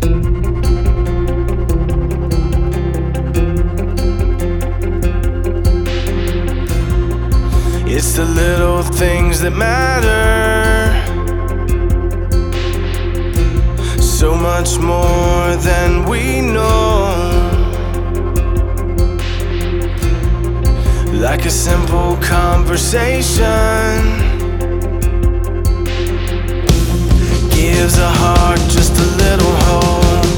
It's the little things that matter, so much more than we know. Like a simple conversation gives a heart just a little hope.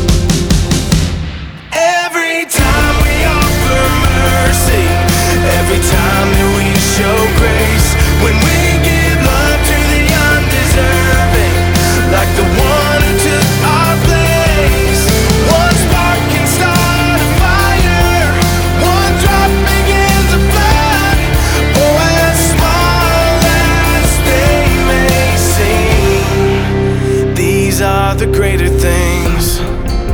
Every time we offer mercy, every time that we show grace, when we give love to the undeserving, like the one who took our place, one spark can start a fire, one drop begins a flood. Oh, as small as they may seem, these are the greater things.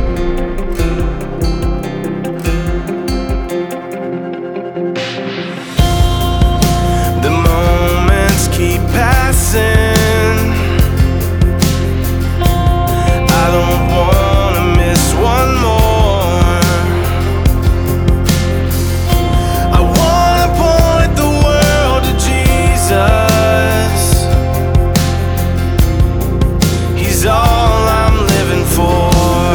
The moments keep passing, I don't wanna miss one more. I wanna point the world to Jesus. He's all I'm living for.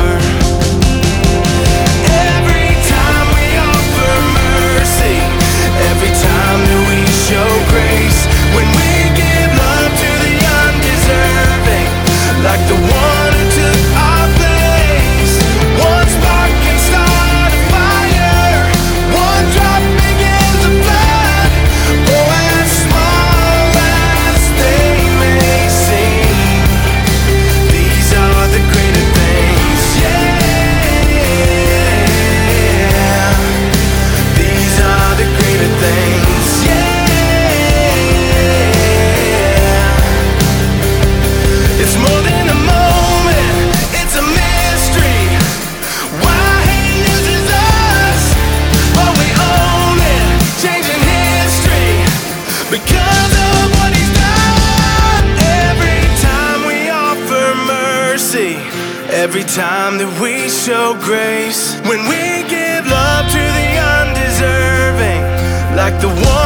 Every time we offer mercy, every time that we show grace, when we give love to the undeserving, like the one who took our place, one spark can start a fire, one drop begins a flood. Oh, as small as they may seem, these are the greater things. Yeah, these are the greater things. Yeah, it's more than a moment, it's a mystery. Why he uses us, but we own it, changing history because of what he's done. Every time we offer mercy, every time that we show grace, when we give love to the undeserving, like the one